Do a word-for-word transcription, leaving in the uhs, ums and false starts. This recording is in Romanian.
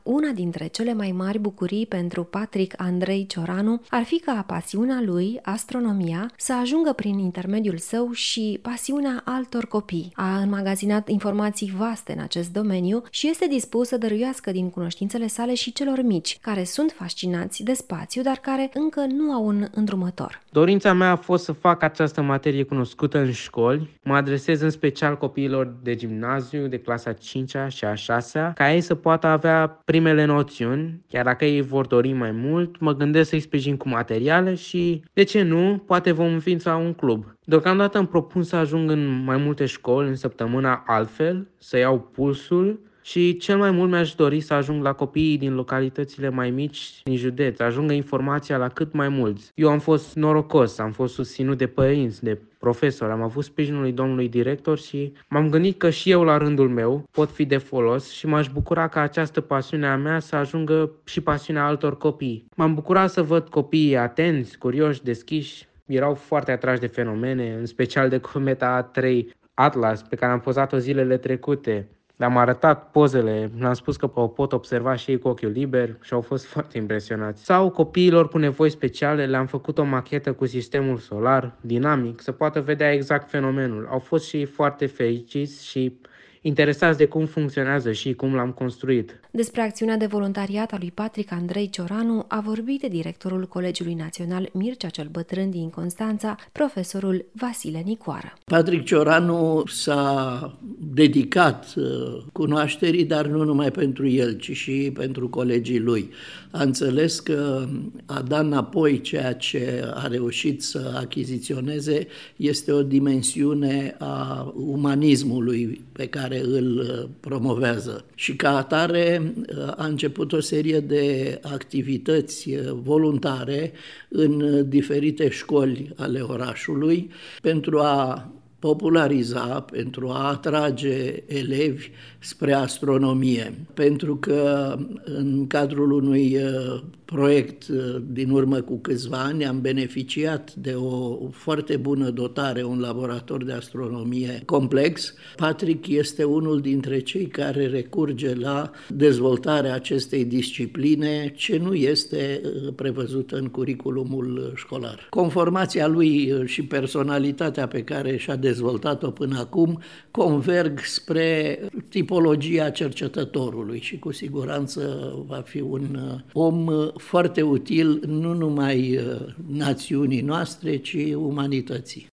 una dintre cele mai mari bucurii pentru Patrick Andrei Cioranu ar fi ca pasiunea lui, astronomia, să ajungă prin intermediul său și pasiunea altor copii. A înmagazinat informații vaste în acest domeniu și este dispus să dăruiască din cunoștințele sale și celor mici, care sunt fascinați de spațiu, dar care încă nu au un îndrumător. Dorința mea a fost să fac această materie cunoscută în școli. Mă adresez în special copiilor de gimnaziu, de clasa a cincea și a șasea, ca ei să poată avea primele noțiuni, iar dacă ei vor dori mai mult, mă gândesc să-i sprijin cu materiale și, de ce nu, poate vom înființa un club. Deocamdată îmi propun să ajung în mai multe școli în săptămâna altfel, să iau pulsul și cel mai mult mi-aș dori să ajung la copiii din localitățile mai mici din județ, să ajungă informația la cât mai mulți. Eu am fost norocos, am fost susținut de părinți, de profesori, am avut sprijinul lui domnului director și m-am gândit că și eu la rândul meu pot fi de folos și m-aș bucura ca această pasiune a mea să ajungă și pasiunea altor copii. M-am bucurat să văd copiii atenți, curioși, deschiși, erau foarte atrași de fenomene, în special de cometa A trei Atlas, pe care am pozat-o zilele trecute. Le-am arătat pozele, le-am spus că o pot observa și ei cu ochiul liber și au fost foarte impresionați. Sau copiilor cu nevoi speciale le-am făcut o machetă cu sistemul solar, dinamic, să poată vedea exact fenomenul. Au fost și ei foarte fericiți și interesați de cum funcționează și cum l-am construit. Despre acțiunea de voluntariat a lui Patrick Andrei Cioranu a vorbit directorul Colegiului Național Mircea cel Bătrân din Constanța, profesorul Vasile Nicoară. Patrick Cioranu s-a dedicat cunoașterii, dar nu numai pentru el, ci și pentru colegii lui. A înțeles că a da înapoi ceea ce a reușit să achiziționeze este o dimensiune a umanismului pe care îl promovează. Și ca atare a început o serie de activități voluntare în diferite școli ale orașului pentru a populariza, pentru a atrage elevi spre astronomie. Pentru că în cadrul unui proiect din urmă cu câțiva ani am beneficiat de o foarte bună dotare, un laborator de astronomie complex. Patrick este unul dintre cei care recurge la dezvoltarea acestei discipline, ce nu este prevăzută în curiculumul școlar. Conformația lui și personalitatea pe care și-a dezvoltat-o până acum converg spre tipologia cercetătorului și cu siguranță va fi un om foarte util nu numai națiunii noastre, ci umanității.